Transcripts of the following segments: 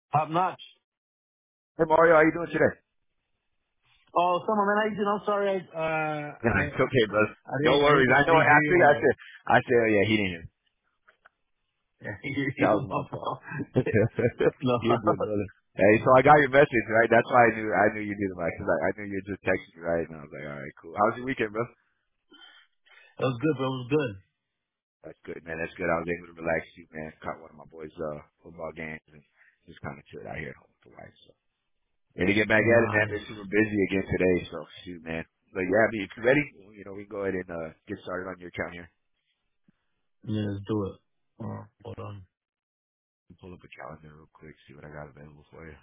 Top notch. Hey Mario, how you doing today? Oh, Summer, man, how you doing? I'm sorry. Nah, it's okay, brother. No I worries. I know. didn't hear After you I well. said, oh yeah, he didn't hear. Me. Yeah, I hear That you was my fault. well. No. You're good, brother. Hey, so I got your message, right? That's why I knew you did it, right? Cause I knew you were just texting me, right? And I was like, all right, cool. How was your weekend, bro? It was good, bro. It was good. That's good, man. That's good. I was able to relax you, man. Caught one of my boys' football games and just kind of chilled out here at home with the wife. So ready to get back at it, man. Been Nice. super busy again today, so shoot, man. But yeah, I mean, if you're ready, you know, we can go ahead and get started on your account here. Yeah, let's do it. Hold on. Pull up a calendar real quick, see what I got available for you.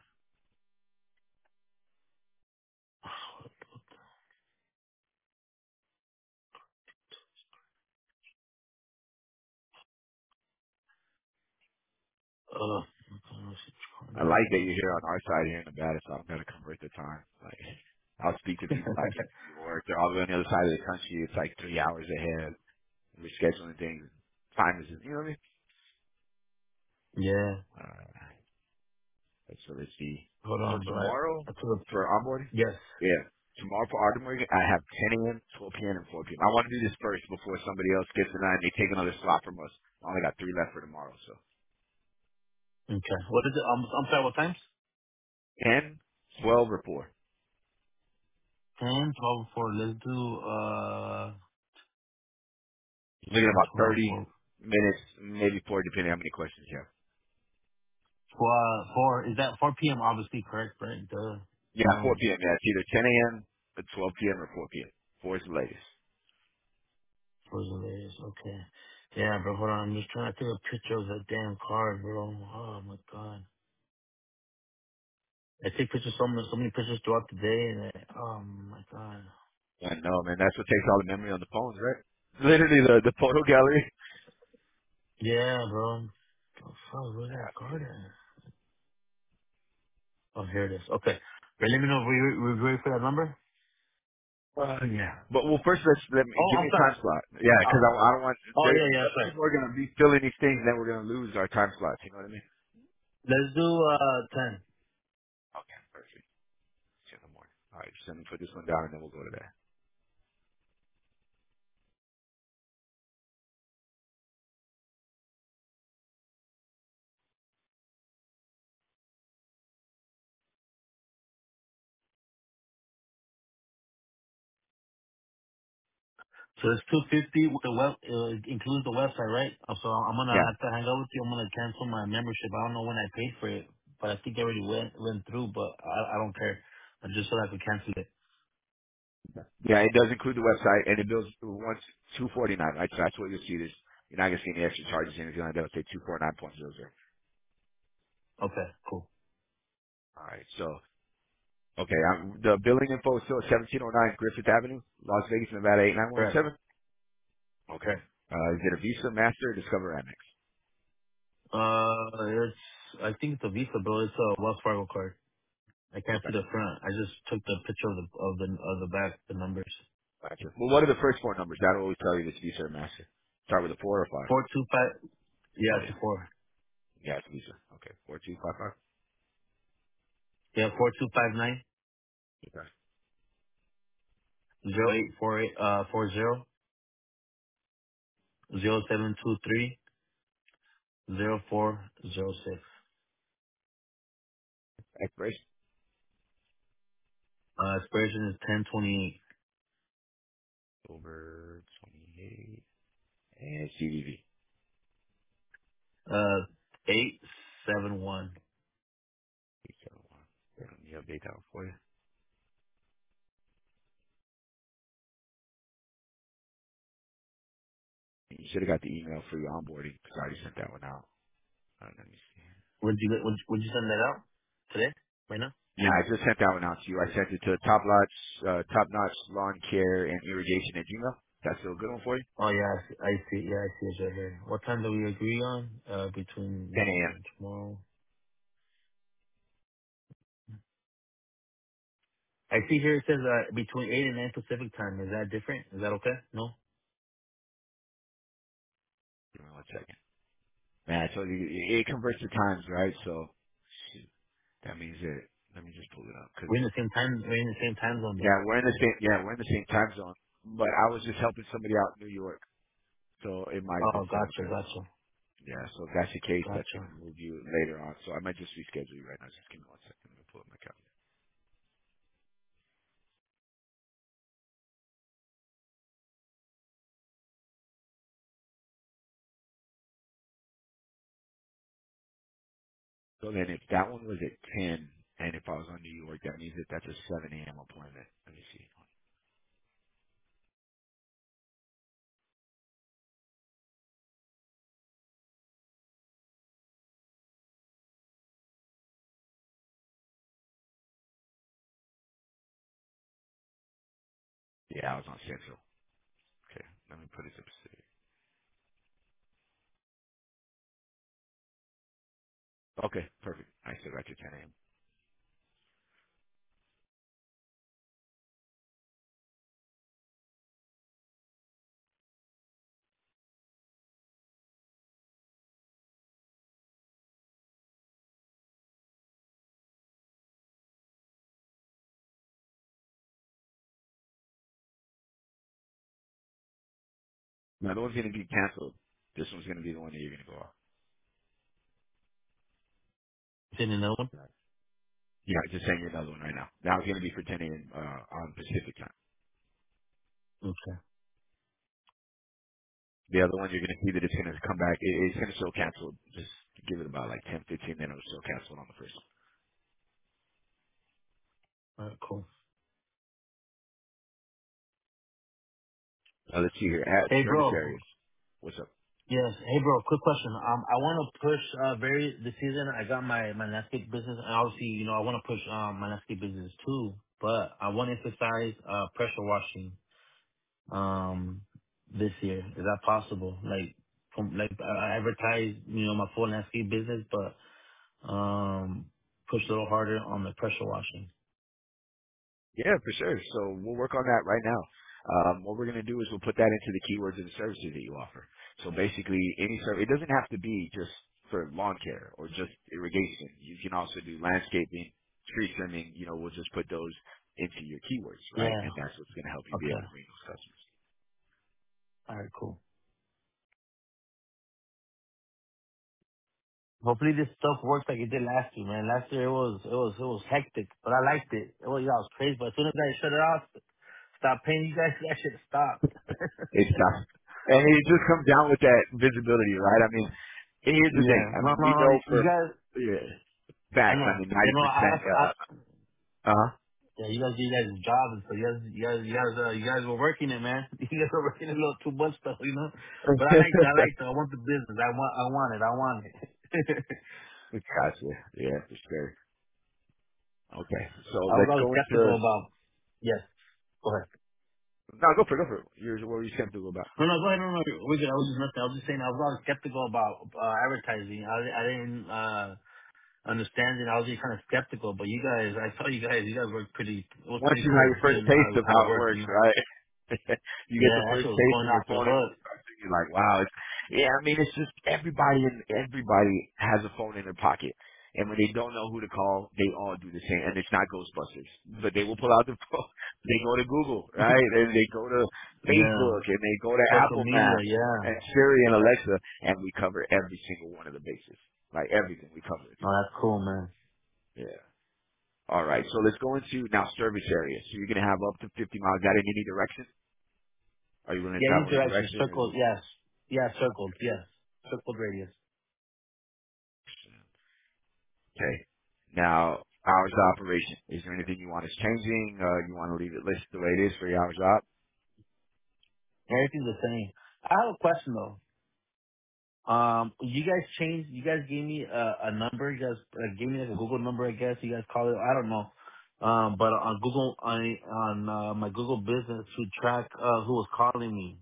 Okay, I like that you're here on our side here in Nevada, so I'm gonna convert the time. Like, I'll speak to people like in New York. They're all the way on the other side of the country. It's like 3 hours ahead. We're scheduling things. Time is, you know what I mean? yeah. Uh, so let's see. Hold So on, bro. tomorrow I took a for onboarding? yes. Yeah. Tomorrow for onboarding, I have 10 a.m., 12 p.m., and 4 p.m. I want to do this first before somebody else gets it and they take another slot from us. I only got 3 left for tomorrow, so. Okay. What is it? I'm sorry, what times? 10, 12, or 4. 10, 12, 4. Let's do, Looking at 10, about 12, 30 4. minutes, maybe 4, depending how many questions you have. 4. Is that 4 p.m. obviously correct, right? Duh. Yeah, 4 Um, p.m. Yeah, it's either 10 a.m., or 12 p.m., or 4 p.m. 4 is the latest. for the latest. Okay. Yeah, bro, hold on. I'm just trying to take a picture of that damn card, bro. Oh my god. I take pictures, so many pictures throughout the day, and oh my god. I know, man. That's what takes all the memory on the phones, right? Literally the photo gallery. Yeah, bro. Oh, fuck, where's Yeah, that I feel card it. at? Oh, here it is. Okay. But let me know if we ready for that number. Yeah. But well, first let me Oh, give I'm me a sorry. time slot. Yeah, because I don't want Oh, there. yeah, yeah, Other sorry. people are gonna be filling these things, and then we're gonna lose our time slots. You know what I mean? Let's do 10. Okay, perfect. See you in the morning. All right, just let me put this one down, and then we'll go to that. So it's 250 with the it includes the website, right? So I'm gonna Yeah. have to hang out with you. I'm gonna cancel my membership. I don't know when I paid for it, but I think I already went through. But I don't care. I just so I could cancel it. Yeah, it does include the website, and it bills once 249, right? So that's what you'll see. This you're not gonna see any extra charges, anything like that. It'll say 249.00. Okay, cool. All right. So okay, the billing info is still at 1709 Griffith Avenue, Las Vegas, Nevada Correct. 89107. Okay. Correct. Is it a Visa, Master, or Discover Amex? It's I think it's a Visa, bro. It's a Wells Fargo card. I can't see Okay. the front. I just took the picture of the back, the numbers. Gotcha. Well, what are the first 4 numbers? That'll always tell you if it's Visa or Master. Start with a 4 or 5. 425. Yeah, Oh it's yeah. a 4. Yeah, it's Visa. Okay. 4255. Yeah, 4259 Okay. 0848 40 0723 0406. Expiration. Expiration is 1028. Over 28. And CVV. 871. 871. Let me update that one for you. You should have got the email for your onboarding because I already sent that one out. Let me see. Would you send that out today? Right now? Yeah, I just sent that one out to you. I sent it to Top Notch Lawn Care and Irrigation at Gmail. That's still a good one for you? Oh yeah, I see. Yeah, I see it right here. What time do we agree on? Between 10 now a.m. and tomorrow. I see here it says between 8 and 9 Pacific time. Is that different? Is that okay? No? Give me one second. Man, I told you, it converts to times, right? So, shoot. That means that, let me just pull it up, because We're in the same time. We're in the same time zone though. we're in the same time zone. But I was just helping somebody out in New York, so it might Oh, just have gotcha, been. gotcha, Yeah, so if that's the case, that's gotcha. gonna move you later on. So I might just reschedule you right now. Just give me 1 second. Let me pull up my calendar. So then if that one was at 10, and if I was on New York, that means that that's a 7 a.m. appointment. Let me see. Yeah, I was on Central. Okay, let me put it to Pacific. Okay, perfect. I still got your 10 a.m. Now, the one's going to be canceled. This one's going to be the one that you're going to go off. Is it another one? Right. Yeah, I just sent you another one right now. That was going to be for 10 a.m. On Pacific time. Okay. The other one, you're going to see that it's going to come back. It's going to show canceled. Just give it about like 10, 15 minutes. It'll show canceled on the first one. All right, cool. Let's see here. At Hey, service bro. areas. What's up? Yes. Hey, bro. Quick question. I want to push very this season. I got my landscape business, and obviously, I want to push my landscape business too. But I want to emphasize pressure washing this year. Is that possible? I advertise my full landscape business, but push a little harder on the pressure washing. Yeah, for sure. So we'll work on that right now. What we're going to do is we'll put that into the keywords of the services that you offer. So basically, any service, it doesn't have to be just for lawn care or just irrigation. You can also do landscaping, tree trimming. We'll just put those into your keywords, right? Yeah. And that's what's going to help you be able Okay. to bring those customers. All right. Cool. Hopefully this stuff works like it did last year, man. Last year it was hectic, but I liked it. It was crazy, but as soon as I shut it off, stop paying you guys, that shit stopped. It's tough. And it just comes down with that visibility, right? I mean, and here's the thing. Yeah, I no, mean, no, we no. know You for guys, yeah, I facts. I know, mean, you know, 90%. Uh-huh. yeah, you guys do you guys' job, and so you guys were working it, man. You guys were working it a little too much, though. But I liked it. I want the business. I want it. Gotcha. Yeah, for sure. Okay. So I was let's always go skeptical into. about. Yes, go ahead. No, go for it. Go for it. What were you skeptical about? No, no, go ahead. No, no, we're good. I was just nothing. I was just saying I was always skeptical about advertising. I didn't understand it. I was just kind of skeptical. But I saw you guys work pretty. It was Once pretty you got cool your first seeing taste of how how it it worked. works, right? You get Yeah, the that first shit was taste going and your off the phone, and hook. you're like, wow. Yeah, I mean, it's just everybody has a phone in their pocket. And when they don't know who to call, they all do the same. And it's not Ghostbusters, but they will pull out their phone. They go to Google, right? And they go to Yeah, Facebook, and they go to social Apple media. Maps Yeah, and Siri and Alexa, and we cover every single one of the bases. Like everything, we cover it. no, that's cool, man. Yeah. All right. So let's go into now service areas. So you're going to have up to 50 miles. Is that in any direction? Are you willing to Yeah, any travel any direction, direction? Or circled. Yes, yeah, circled. Yes, circled radius. okay. Now, hours of operation. Is there anything you want us changing? You want to leave it listed the way it is for your hours op? Everything's the same. I have a question though. You guys gave me a number. You guys gave me like a Google number, I guess. You guys call it. I don't know. But on Google, on my Google business to track, who was calling me.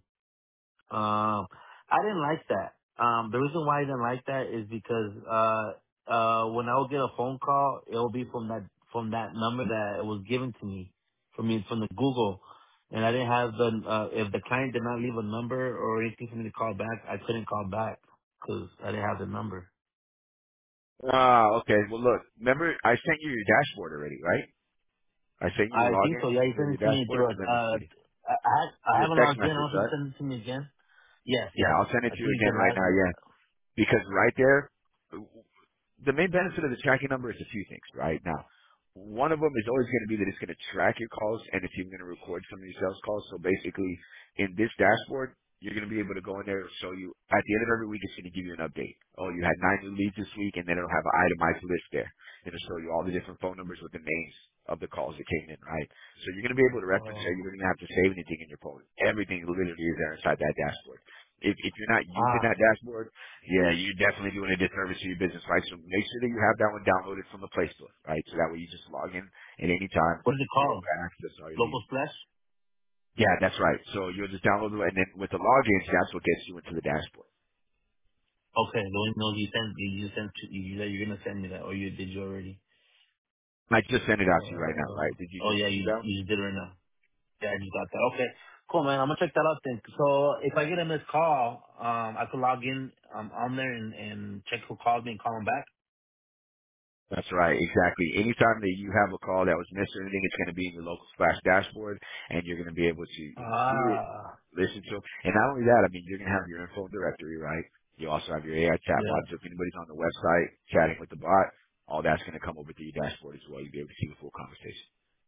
I didn't like that. The reason why I didn't like that is because, when I would get a phone call, it will be from that number that it was given to me, from the Google. And I didn't have if the client did not leave a number or anything for me to call back, I couldn't call back because I didn't have the number. Ah, okay. Well, look, remember I sent you your dashboard already, right? I sent you a I think so. login Yeah, you for sent your it to me through dashboard. a, Let me see. I Through a haven't text logged in. I message, don't know if you right? send it to me again. Yes, Yeah, yes. I'll send it I to think you you again said right last now. week. Yeah, because right there, the main benefit of the tracking number is a few things, right? Now, one of them is always going to be that it's going to track your calls and it's even going to record some of your sales calls. So basically, in this dashboard, you're going to be able to go in there and show you, at the end of every week, it's going to give you an update. Oh, you had 9 new leads this week, and then it'll have an itemized list there. It'll show you all the different phone numbers with the names of the calls that came in, right? So you're going to be able to reference there. Oh. You don't even have to save anything in your phone. Everything literally is there inside that dashboard. If you're not using Ah. that dashboard, yeah, you're definitely doing a disservice to your business, right? So make sure that you have that one downloaded from the Play Store, right? So that way you just log in at any time. What is it You're able called? to access all your Local leads. Splash? Yeah, that's right. So you'll just download it, and then with the logins, that's what gets you into the dashboard. Okay. The one no, you said you're gonna send me that, or did you already? I just sent it out to you right now, Uh, right? Did you oh just yeah, receive that? you just did it right now. Yeah, I just got that. Okay. Cool, man. I'm gonna check that out then. So if I get a missed call, I could log in on there and check who called me and call them back. That's right, exactly. Anytime that you have a call that was missed or anything, it's going to be in your local Splash dashboard, and you're going to be able to, see it, Ah. listen to it. And not only that, I mean, you're going to have your info directory, right? You also have your AI chat Yeah. bot. So if anybody's on the website chatting with the bot, all that's going to come over to your dashboard as well. You'll be able to see the full conversation.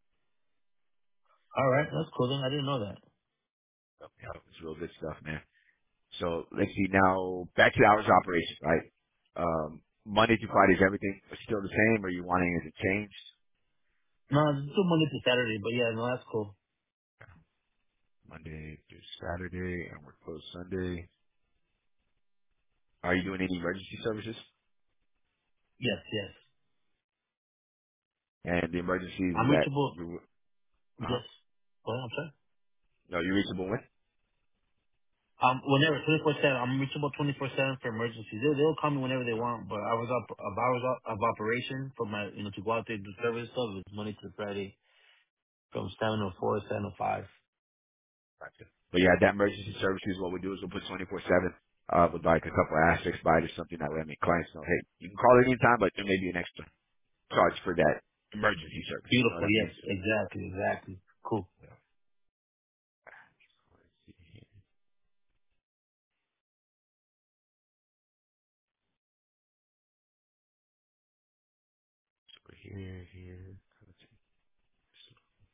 All right. That's cool then. I didn't know that. So, yeah, it's real good stuff, man. So let's see now, back to the hours of operation, right? Monday through Friday is everything still the same, or you wanting it to change? No, it's still Monday to Saturday, but yeah, no, that's cool. Monday through Saturday, and we're closed Sunday. Are you doing any emergency services? Yes, yes. And the emergencies is I'm that reachable. you, Yes. Well, I'm sorry. no, you're reachable when? Whenever 24/7, I'm reachable 24/7 for emergencies. They'll call me whenever they want, but hours of operation for my to go out there and do service stuff is Monday to Friday from 7 to 4, 7 to 5. Gotcha. But yeah, that emergency services, what we do is we'll put 24/7, with like a couple of asterisks by it or something that way. I mean, clients know, hey, you can call it anytime, but there may be an extra charge for that emergency service. You know Beautiful. what I Yes, mean? So, exactly, exactly. Cool. yeah. Let's see here. So here. Let's see. So,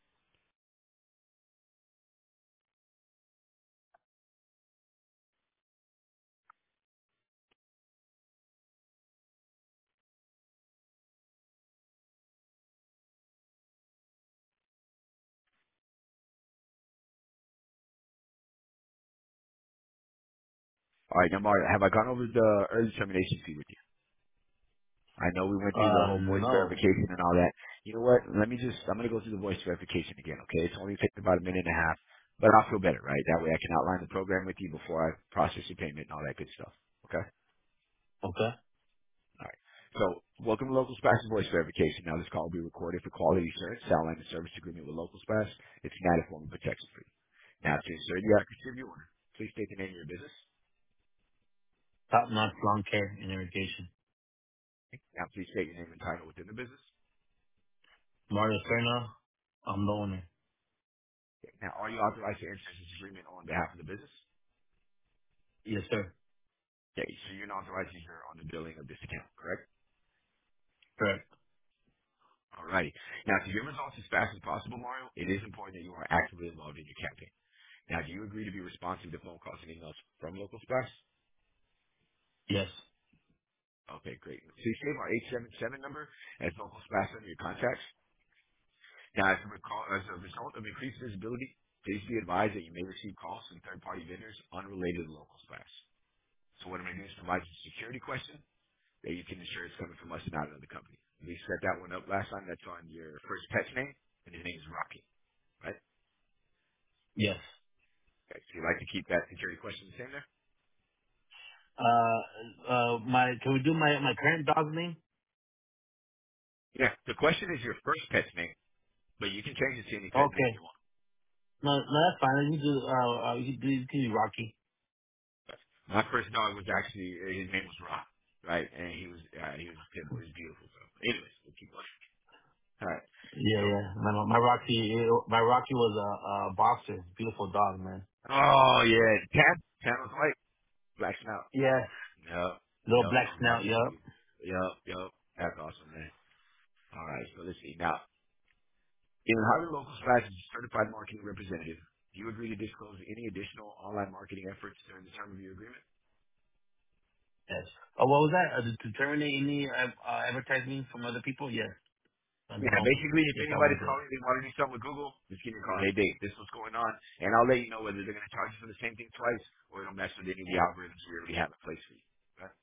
all right, now Mario, have I gone over the early termination fee with you? I know we went through the whole voice No. verification and all that. You know what? I'm going to go through the voice verification again, okay? It's only taking about a minute and a half, but I'll feel better, right? That way I can outline the program with you before I process your payment and all that good stuff, okay? Okay. All right. So, welcome to Local Splash Voice Verification. Now, this call will be recorded for quality assurance, outline the service agreement with Local Splash. It's an added form of protection for you. Now, to insert the accuracy of your order, please state the name of your business. Top notch lawn care and irrigation. Now, please state your name and title within the business. Mario Serna, I'm the owner. Okay. Now, are you authorized to enter this agreement on behalf of the business? Yes, sir. Okay, so you're an authorized user on the billing of this account, correct? Correct. Alrighty. Now, to get results as fast as possible, Mario, it is important that you are actively involved in your campaign. Now, do you agree to be responsive to phone calls and emails from Local Splash? Yes. Okay, great. So you save our 877 number as Local Splash under your contacts. Now, as a result of increased visibility, please be advised that you may receive calls from third-party vendors unrelated to Local Splash. So what I'm going to do is provide you a security question that you can ensure it's coming from us and not another company. We set that one up last time. That's on your first pet's name, and his name is Rocky, right? Yes. Okay, so you like to keep that security question the same there? Can we do my current dog's name? Yeah. The question is your first pet's name, but you can change it to any pet name Okay. you want. No, that's fine. You can do Rocky. My first dog was actually, his name was Rock. right? And he was a pit bull. He was beautiful. So, anyways, we'll keep going. All right. Yeah, So, yeah. My Rocky was a boxer. Beautiful dog, man. oh yeah, Tan was white, black snout. Yeah. Yep, Little yep, black those snout, boxes are yup. beautiful. Yep. That's awesome, man. All right, so let's see. Now, in hiring local slash certified marketing representative, do you agree to disclose any additional online marketing efforts during the term of your agreement? Yes. Oh, what was that? To terminate any advertising from other people? Yes. Yeah, No. basically, if Yes, I want anybody's to do it. calling, they want to do something with Google, just give me a call. Hey, Dave, this is what's going on, and I'll let you know whether they're going to charge you for the same thing twice or it'll mess with any of the algorithms we already have in place for you. Okay?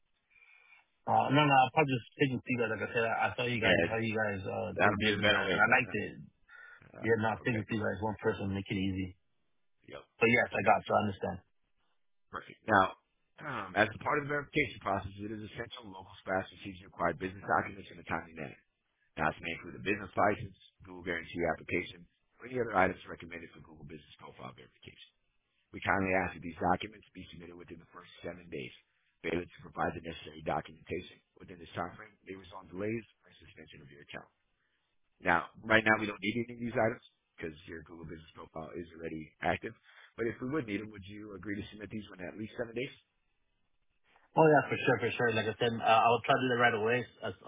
No, I'll probably just stick with you guys. Like I said, I saw you guys, Yeah, how you guys do that'll be the business, better and way. I liked it. Yeah, no, stick Okay. with you guys, one person, make it easy. Yep. But yes, I Okay. got you. I understand. Perfect. Now, as a part of the verification process, it is essential local staff receives required business documents in a timely manner. Now, this may include a business license, Google Guarantee application, or any other items recommended for Google Business Profile verification. We kindly ask that these documents be submitted within the first 7 days. Failure to provide the necessary documentation within this time frame may result in delays or suspension of your account. Now, right now we don't need any of these items because your Google Business Profile is already active. But if we would need them, would you agree to submit these within at least 7 days? Oh yeah, for sure. Like I said, I'll try to do that right away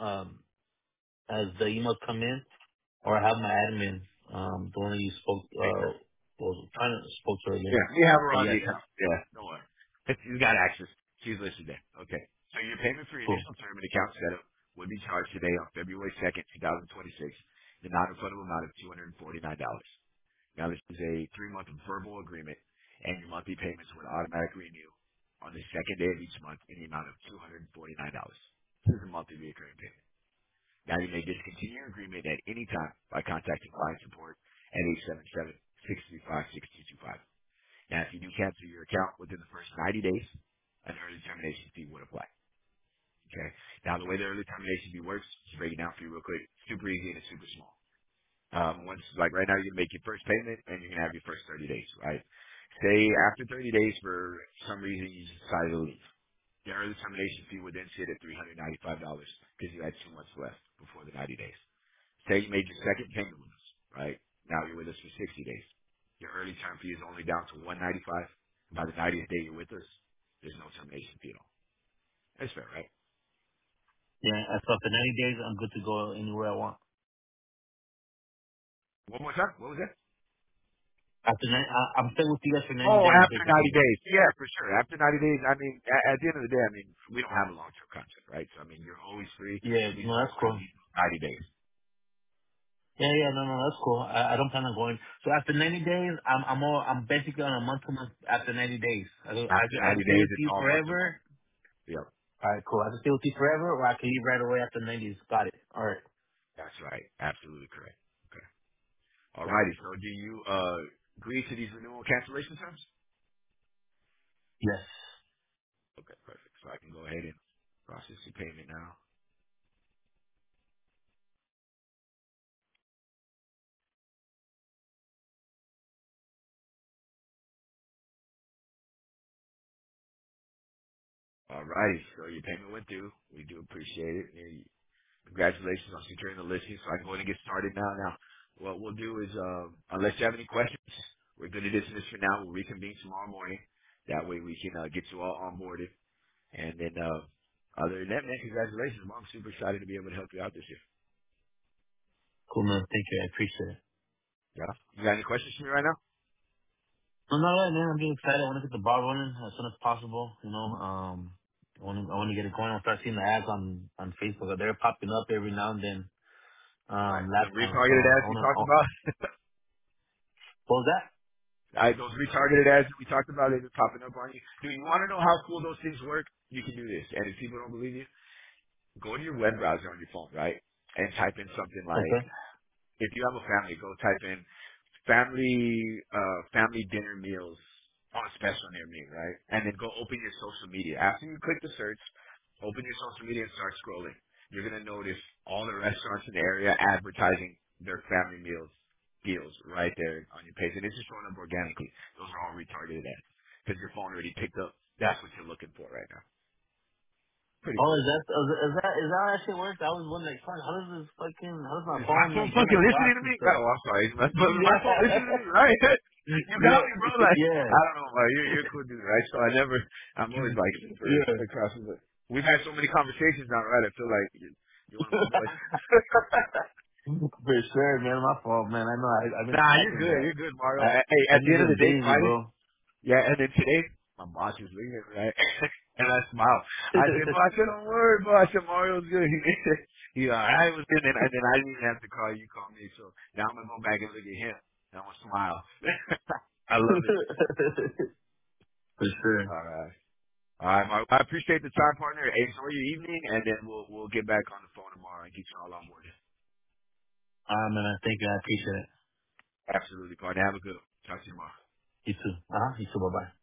as the emails come in, or I have my admin, the one that you Okay, great. was trying to spoke to earlier. Yeah, we have her But on the yes, account. Yeah, don't worry. She's got access. She's listed there. Okay. So your payment for your cool. initial term and account setup would be charged today on February 2nd, 2026, the non-refundable amount of $249. Now, this is a 3-month verbal agreement, and your monthly payments would automatically renew on the second day of each month in the amount of $249. This is a monthly recurring payment. Now, you may discontinue your agreement at any time by contacting client support at 877-635-6225. Now, if you do cancel your account within the first 90 days, an early termination fee would apply. Okay. Now, the way the early termination fee works, just break it down for you real quick. Super easy and it's super small. Once, like right now, you make your first payment and you're gonna have your first 30 days, right? Say after 30 days, for some reason, you just decided to leave. The early termination fee would then sit at $395 because you had 2 months left before the 90 days. Say you made your second payment with us, right? Now you're with us for 60 days. Your early term fee is only down to 195. By the 90th day you're with us, there's no termination fee at all. That's fair, right? Yeah, so after 90 days, I'm good to go anywhere I want. One more time. What was that? After 90, I'm staying with you guys for 90 Oh, days, after 90 basically. days. Yeah, for sure. After 90 days, I mean, at the end of the day, I mean, we don't have a long-term contract, right? So, I mean, you're always free. Yeah, We no, just don't that's want to cool. leave 90 days. No, that's cool. I don't plan on going. So after 90 days, I'm basically on a month to month after 90 days. After I 90 can stay days, with it's you all month to month. forever. Yep. All right, cool. I can stay with you forever, or I can leave right away after 90s. Got it. All right. That's right. Absolutely correct. Okay. Got it. Alrighty. So, do you agree to these renewal cancellation terms? Yes. Okay, perfect. So I can go ahead and process your payment now. All righty. So your payment went through. We do appreciate it. And congratulations on securing the listing. So I can go ahead and get started now. Now, what we'll do is, unless you have any questions, we're going to dismiss for now. We'll reconvene tomorrow morning. That way we can get you all onboarded. And then, other than that, man, congratulations. I'm super excited to be able to help you out this year. Cool, man. Thank you. I appreciate it. Yeah. You got any questions for me right now? No, no, yeah, man. I'm getting excited. I want to get the ball running as soon as possible. I want to get it going. I'll start seeing the ads on Facebook. They're popping up every now and then. Right. The Last time, so retargeted I ads we want to. talked Oh, about. what was that? Those retargeted ads that we talked about, they've been popping up on you. Do you want to know how cool those things work? You can do this. And if people don't believe you, go to your web browser on your phone, right? And type in something like, Okay. if you have a family, go type in family dinner meals on special near me, right? And then go open your social media. After you click the search, open your social media and start scrolling. You're gonna notice all the restaurants in the area advertising their family meals deals right there on your page, and it's just showing up organically. Those are all retargeted ads because your phone already picked up. That's what you're looking for right now. Pretty Oh, cool. is that how that shit works? I was wondering, like, fuck, how does my Is my phone phone like send fucking like listening dots to and me? stuff? Oh, I'm sorry. My phone listening to Yeah, me, right? You got me, bro. yeah, Like, yeah, I don't know, man. You're a cool dude, right? So I'm always like super yeah. across. We've had so many conversations now, right? I feel like you're one of my boys. For sure, man. My fault, man. I know I've been Nah, you're slacking, good. but You're good, Mario. I Hey, at I've the just end of been the day, busy, Friday, bro. yeah, and then today, my boss is leaving, right? And I smiled. I said, "Bro, I said, don't worry, bro." I said, "Mario's good." He alright with it, and then I didn't even have to call you. Call me. So now I'm gonna go back and look at him. And I'm gonna smile. I love it. For sure. All right, all right, Mario. I appreciate the time, partner. Hey, enjoy your evening, and then we'll get back on the phone tomorrow and get you all on board. Man, thank you. I appreciate it. Absolutely, partner. Have a good one. Talk to you tomorrow. You too. You too. Bye bye.